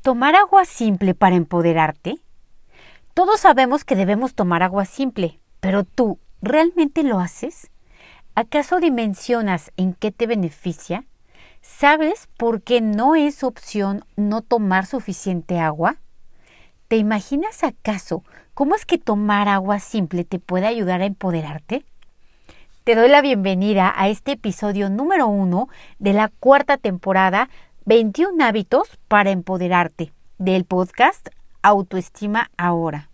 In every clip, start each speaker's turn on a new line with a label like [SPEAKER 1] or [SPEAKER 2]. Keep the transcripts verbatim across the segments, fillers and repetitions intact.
[SPEAKER 1] ¿Tomar agua simple para empoderarte? Todos sabemos que debemos tomar agua simple, pero tú, ¿realmente lo haces? ¿Acaso dimensionas en qué te beneficia? ¿Sabes por qué no es opción no tomar suficiente agua? ¿Te imaginas acaso cómo es que tomar agua simple te puede ayudar a empoderarte? Te doy la bienvenida a este episodio número uno de la cuarta temporada veintiún hábitos para empoderarte del podcast Autoestima Ahora.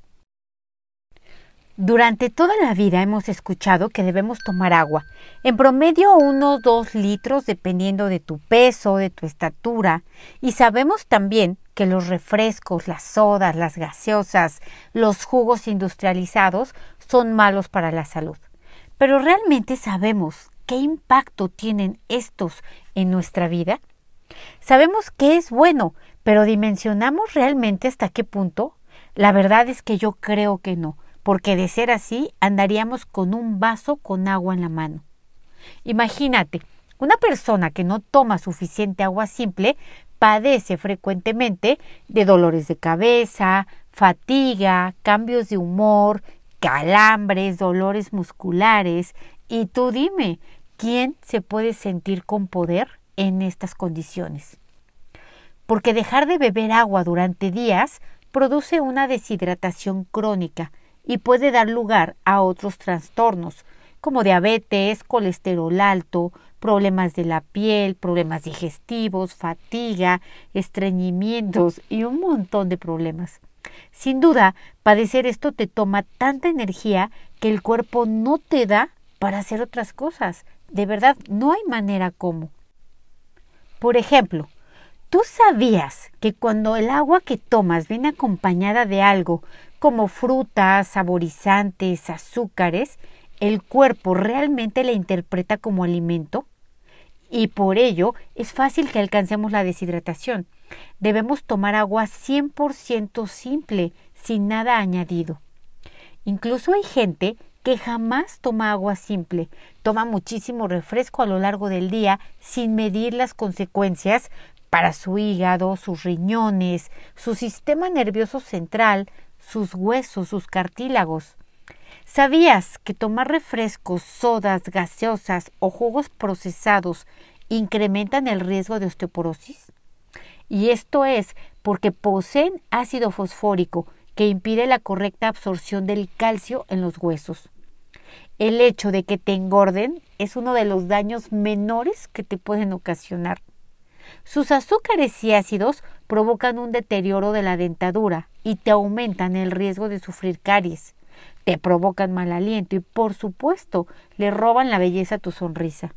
[SPEAKER 1] Durante toda la vida hemos escuchado que debemos tomar agua, en promedio unos dos litros dependiendo de tu peso, de tu estatura, y sabemos también que los refrescos, las sodas, las gaseosas, los jugos industrializados son malos para la salud. Pero ¿realmente sabemos qué impacto tienen estos en nuestra vida? Sabemos que es bueno, pero ¿dimensionamos realmente hasta qué punto? La verdad es que yo creo que no, porque de ser así andaríamos con un vaso con agua en la mano. Imagínate, una persona que no toma suficiente agua simple padece frecuentemente de dolores de cabeza, fatiga, cambios de humor, calambres, dolores musculares. Y tú dime, ¿quién se puede sentir con poder en estas condiciones? Porque dejar de beber agua durante días produce una deshidratación crónica y puede dar lugar a otros trastornos como diabetes, colesterol alto, problemas de la piel, problemas digestivos, fatiga, estreñimientos y un montón de problemas. Sin duda, padecer esto te toma tanta energía que el cuerpo no te da para hacer otras cosas. De verdad, no hay manera como. Por ejemplo, ¿tú sabías que cuando el agua que tomas viene acompañada de algo como frutas, saborizantes, azúcares, el cuerpo realmente la interpreta como alimento? Y por ello es fácil que alcancemos la deshidratación. Debemos tomar agua cien por ciento simple, sin nada añadido. Incluso hay gente que jamás toma agua simple, toma muchísimo refresco a lo largo del día sin medir las consecuencias para su hígado, sus riñones, su sistema nervioso central, sus huesos, sus cartílagos. ¿Sabías que tomar refrescos, sodas, gaseosas o jugos procesados incrementan el riesgo de osteoporosis? Y esto es porque poseen ácido fosfórico que impide la correcta absorción del calcio en los huesos. El hecho de que te engorden es uno de los daños menores que te pueden ocasionar. Sus azúcares y ácidos provocan un deterioro de la dentadura y te aumentan el riesgo de sufrir caries. Te provocan mal aliento y, por supuesto, le roban la belleza a tu sonrisa.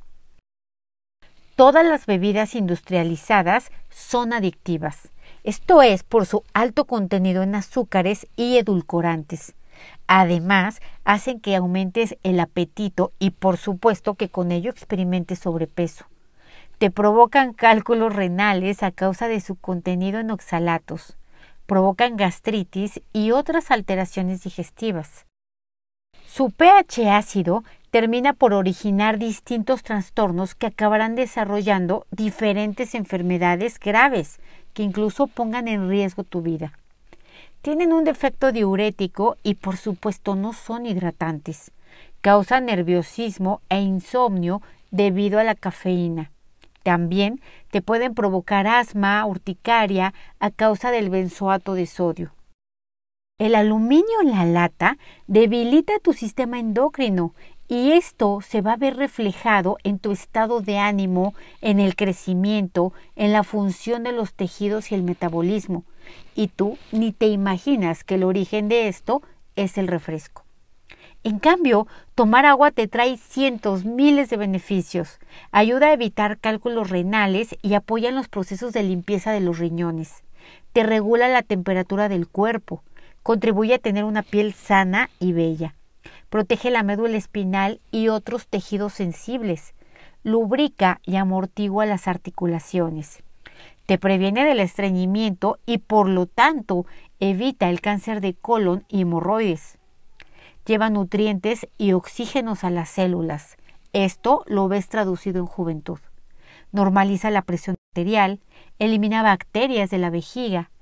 [SPEAKER 1] Todas las bebidas industrializadas son adictivas. Esto es por su alto contenido en azúcares y edulcorantes. Además, hacen que aumentes el apetito y, por supuesto, que con ello experimentes sobrepeso. Te provocan cálculos renales a causa de su contenido en oxalatos. Provocan gastritis y otras alteraciones digestivas. Su pH ácido termina por originar distintos trastornos que acabarán desarrollando diferentes enfermedades graves que incluso pongan en riesgo tu vida. Tienen un defecto diurético y por supuesto no son hidratantes. Causan nerviosismo e insomnio debido a la cafeína. También te pueden provocar asma, urticaria a causa del benzoato de sodio. El aluminio en la lata debilita tu sistema endocrino y esto se va a ver reflejado en tu estado de ánimo, en el crecimiento, en la función de los tejidos y el metabolismo. Y tú ni te imaginas que el origen de esto es el refresco. En cambio, tomar agua te trae cientos, miles de beneficios. Ayuda a evitar cálculos renales y apoya en los procesos de limpieza de los riñones. Te regula la temperatura del cuerpo. Contribuye a tener una piel sana y bella. Protege la médula espinal y otros tejidos sensibles. Lubrica y amortigua las articulaciones. Te previene del estreñimiento y, por lo tanto, evita el cáncer de colon y hemorroides. Lleva nutrientes y oxígenos a las células. Esto lo ves traducido en juventud. Normaliza la presión arterial, elimina bacterias de la vejiga,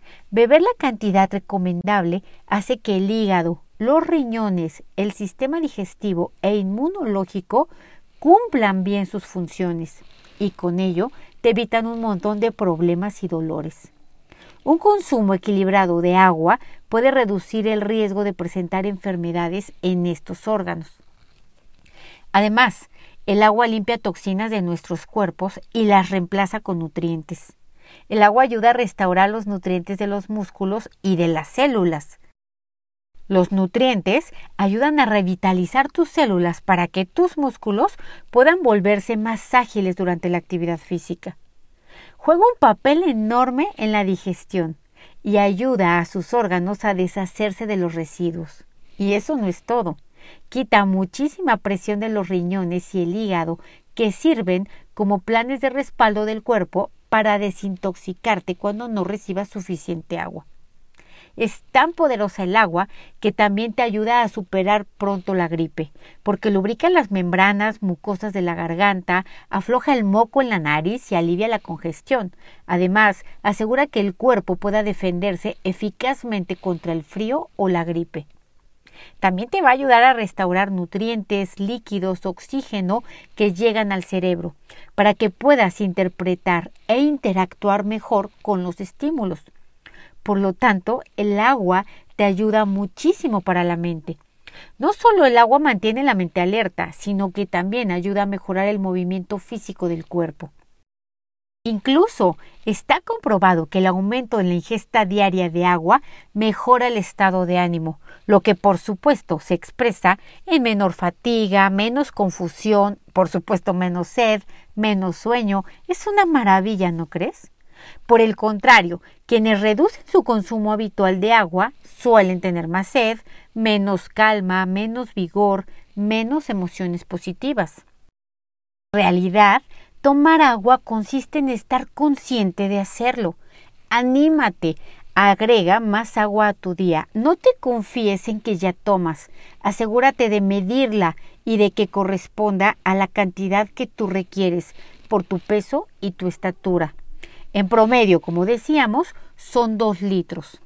[SPEAKER 1] Beber la cantidad recomendable hace que el hígado, los riñones, el sistema digestivo e inmunológico cumplan bien sus funciones y con ello te evitan un montón de problemas y dolores. Un consumo equilibrado de agua puede reducir el riesgo de presentar enfermedades en estos órganos. Además, el agua limpia toxinas de nuestros cuerpos y las reemplaza con nutrientes. El agua ayuda a restaurar los nutrientes de los músculos y de las células. Los nutrientes ayudan a revitalizar tus células para que tus músculos puedan volverse más ágiles durante la actividad física. Juega un papel enorme en la digestión y ayuda a sus órganos a deshacerse de los residuos. Y eso no es todo. Quita muchísima presión de los riñones y el hígado, que sirven como planes de respaldo del cuerpo para desintoxicarte cuando no recibas suficiente agua. Es tan poderosa el agua que también te ayuda a superar pronto la gripe, porque lubrica las membranas mucosas de la garganta, afloja el moco en la nariz y alivia la congestión. Además, asegura que el cuerpo pueda defenderse eficazmente contra el frío o la gripe. También te va a ayudar a restaurar nutrientes, líquidos, oxígeno que llegan al cerebro, para que puedas interpretar e interactuar mejor con los estímulos. Por lo tanto, el agua te ayuda muchísimo para la mente. No solo el agua mantiene la mente alerta, sino que también ayuda a mejorar el movimiento físico del cuerpo. Incluso está comprobado que el aumento en la ingesta diaria de agua mejora el estado de ánimo, lo que por supuesto se expresa en menor fatiga, menos confusión, por supuesto menos sed, menos sueño. Es una maravilla, ¿no crees? Por el contrario, quienes reducen su consumo habitual de agua suelen tener más sed, menos calma, menos vigor, menos emociones positivas. En realidad, tomar agua consiste en estar consciente de hacerlo. Anímate, agrega más agua a tu día. No te confíes en que ya tomas. Asegúrate de medirla y de que corresponda a la cantidad que tú requieres por tu peso y tu estatura. En promedio, como decíamos, son dos litros.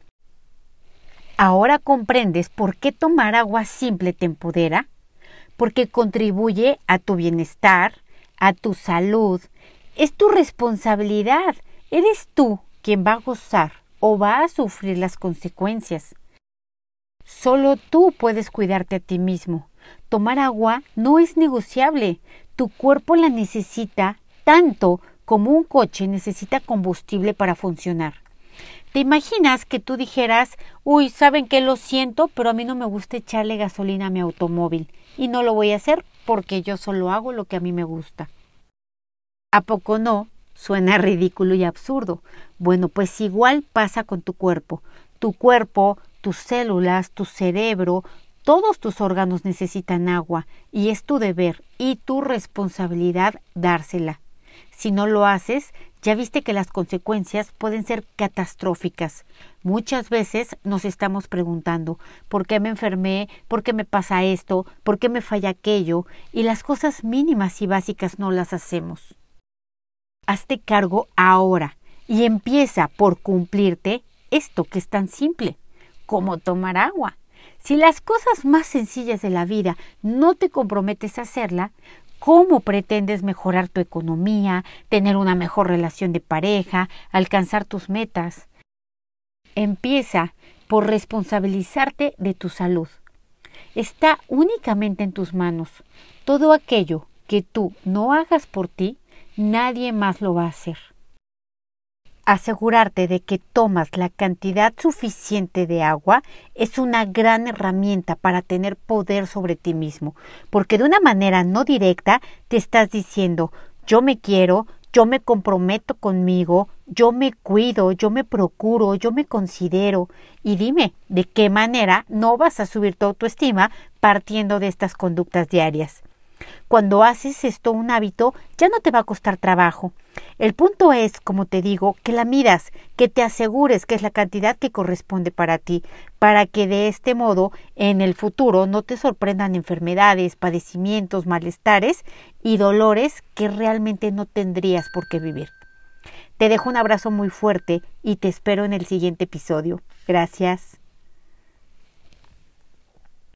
[SPEAKER 1] ¿Ahora comprendes por qué tomar agua simple te empodera? Porque contribuye a tu bienestar, a tu salud. Es tu responsabilidad. Eres tú quien va a gozar o va a sufrir las consecuencias. Solo tú puedes cuidarte a ti mismo. Tomar agua no es negociable. Tu cuerpo la necesita tanto como un coche necesita combustible para funcionar. ¿Te imaginas que tú dijeras, uy, ¿saben qué? Lo siento, pero a mí no me gusta echarle gasolina a mi automóvil y no lo voy a hacer porque yo solo hago lo que a mí me gusta? ¿A poco no? Suena ridículo y absurdo. Bueno, pues igual pasa con tu cuerpo. Tu cuerpo, tus células, tu cerebro, todos tus órganos necesitan agua y es tu deber y tu responsabilidad dársela. Si no lo haces, ya viste que las consecuencias pueden ser catastróficas. Muchas veces nos estamos preguntando, ¿por qué me enfermé? ¿Por qué me pasa esto? ¿Por qué me falla aquello? Y las cosas mínimas y básicas no las hacemos. Hazte cargo ahora y empieza por cumplirte esto que es tan simple, como tomar agua. Si las cosas más sencillas de la vida no te comprometes a hacerla, ¿cómo pretendes mejorar tu economía, tener una mejor relación de pareja, alcanzar tus metas? Empieza por responsabilizarte de tu salud. Está únicamente en tus manos. Todo aquello que tú no hagas por ti, nadie más lo va a hacer. Asegurarte de que tomas la cantidad suficiente de agua es una gran herramienta para tener poder sobre ti mismo, porque de una manera no directa te estás diciendo, yo me quiero, yo me comprometo conmigo, yo me cuido, yo me procuro, yo me considero. Y dime, ¿de qué manera no vas a subir tu autoestima partiendo de estas conductas diarias? Cuando haces esto un hábito, ya no te va a costar trabajo. El punto es, como te digo, que la midas, que te asegures que es la cantidad que corresponde para ti, para que de este modo en el futuro no te sorprendan enfermedades, padecimientos, malestares y dolores que realmente no tendrías por qué vivir. Te dejo un abrazo muy fuerte y te espero en el siguiente episodio. Gracias.